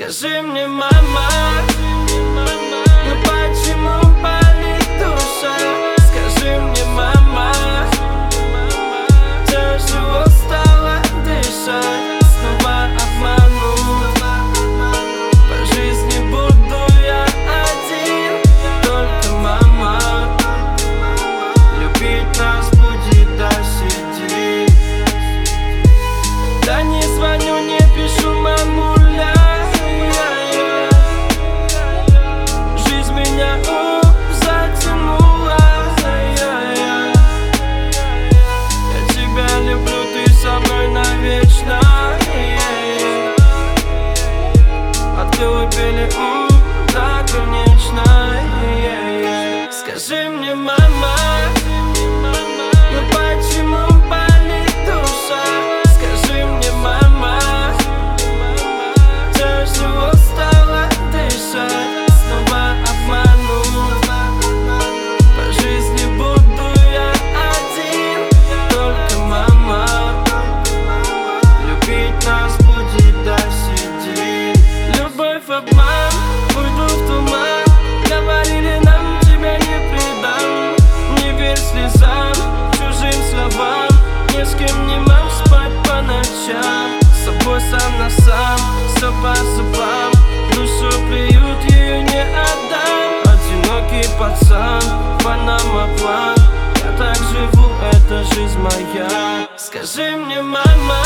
Скажи мне, мама, ну почему болит душа? Скажи мне, мама, тяжело стало дышать. Снова обману, по жизни буду я один. Только мама любить нас будет досидеть. Да не звоню, не пишу, мамуля. Жизнь меня затянула. Я тебя люблю, ты со мной навечно. От колыбели да, конечно. Скажи мне, мама, ну почему болит душа? Скажи мне, мама, тяжело стало дышать. Снова обману, по жизни буду я один. Только мама любить нас будет досидеть. Любовь, обман, уйду в туман. Говорили нам, тебя не предам. Не верь слезам, чужим словам. Ни с кем не мог спать по ночам. С собой сам на сам, все по зубам. Душу приют, ее не отдам. Одинокий пацан, Панама план. Я так живу, это жизнь моя. Скажи мне, мама,